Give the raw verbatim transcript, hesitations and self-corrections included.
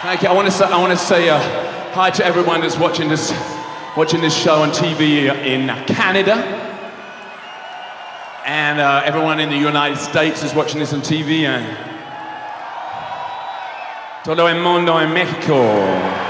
Thank you. I want to say, I want to say uh, hi to everyone that's watching this, watching this show on T V in Canada, and uh, everyone in the United States is watching this on T V. And todo el mundo en México.